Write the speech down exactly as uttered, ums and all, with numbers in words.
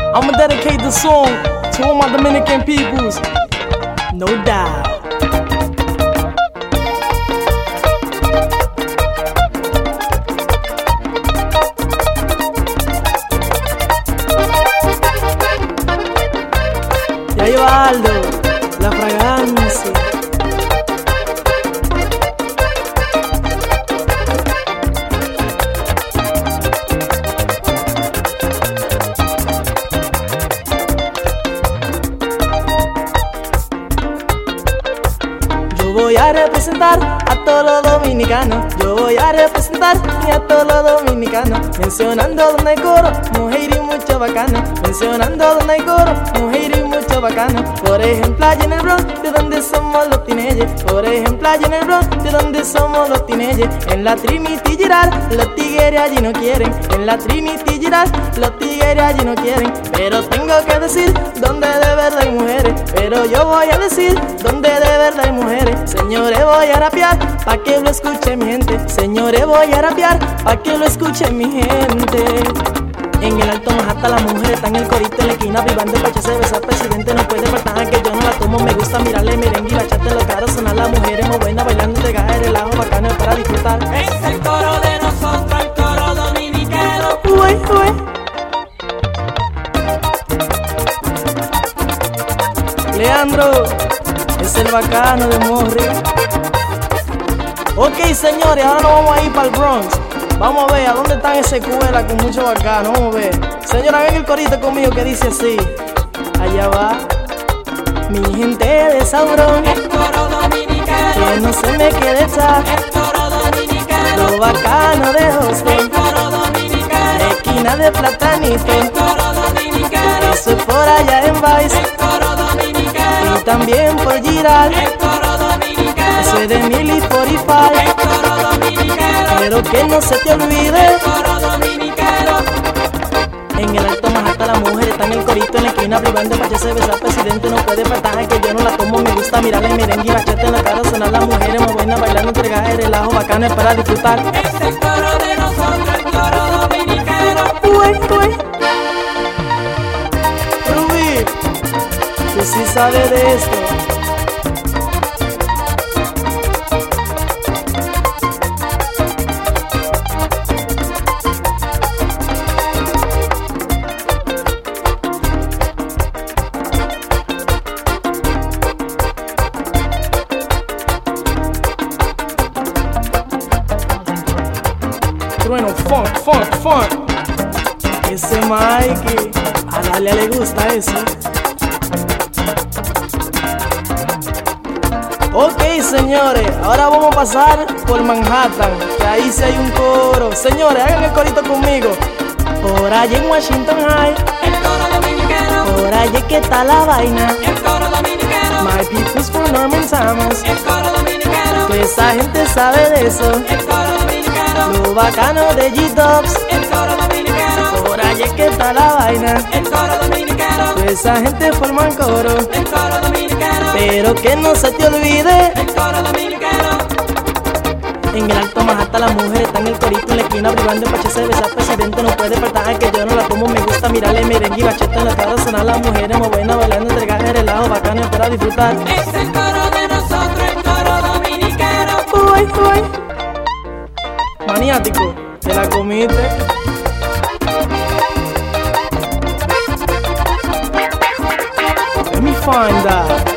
I'ma dedicate the song to all my Dominican peoples. No doubt. Ya lleva Aldo, la fragancia. Yo voy a representar a todos los dominicanos. Yo voy a representar a todos los dominicanos. Mencionando donde hay coro, mujer y mucho bacano. Mencionando donde hay coro, mujer y mucho bacano. Por ejemplo, allá en el Bronx, de donde somos los teenagers. Por ejemplo, allá en el Bronx, de donde somos los teenagers. En la Trinity Girard, los tigres allí no quieren. En la Trinity Girard, los tigres allí no quieren. Pero tengo que decir donde de verdad hay mujeres. Pero yo voy a decir donde de verdad hay mujeres. Señores, voy a rapear pa' que lo escuche mi gente. Señores, voy a rapear pa' que lo escuche mi gente. En el Alto Manhattan las mujeres están en el corito en la esquina privando el coche, se besa al presidente. No puede faltar que yo no la tomo. Me gusta mirarle merengue y bachata en los caros. Sonar las mujeres muy buenas bailando, entregar el relajo bacano para disfrutar. Es el coro de nosotros, el coro dominicano. Uy, uy. Leandro es el bacano de Morri. Ok, señores, ahora nos vamos a ir para el Bronx. Vamos a ver a dónde están esas escuelas con mucho bacano. Vamos a ver. Señores, hagan el corito conmigo que dice así. Allá va mi gente de Saurón, El coro dominicano. que no se me quede atrás. El coro dominicano. Lo bacano de El Houston, coro dominicano. esquina de Platanito. El coro dominicano. Eso es por allá en Vice El coro dominicano. y también por Giral. El coro dominicano. Eso es de Mili cuarenta y cinco. El coro dominicano. Pero que no se te olvide. El coro dominicano. En el Alto Manhattan la mujer está en el corito en la esquina privando pa' que se besa al presidente. No puede faltar que yo no la tomo. Me gusta mirarle merengue y bachata en la cara. Sonar las mujeres muy buenas bailando, entregar el relajo bacano es para disfrutar. Es el coro de nosotros, el coro dominicano. Uy, uy. Rubí, tú sí sabes de esto. Bueno, funk, funk, funk. Ese Mikey, a Dalia le gusta eso. Ok, señores, ahora vamos a pasar por Manhattan, que ahí sí hay un coro. Señores, hagan el corito conmigo. Por allá en Washington High, El coro dominicano. por allá que está la vaina. El coro dominicano. My people's from Norman Thomas. El coro dominicano. Pues esa gente sabe de eso. El coro dominicano. Lo bacano de G-Dubs. El coro dominicano. Por allá que está la vaina. El coro dominicano. Pues esa gente forma coro. El coro dominicano. Pero que no se te olvide. El coro dominicano. En el Alto Manhattan la mujer está en el corito en la esquina privando el coche, se besa al presidente. No puede faltar que yo no la tomo. Me gusta mirarle merengue y bachata en la cara. Sonar las mujeres muy buenas bailando, entregar el relajo bacano es para disfrutar. Es el coro de nosotros, el coro dominicano. Uy, uy. Maniático, te la comiste. Let me find that.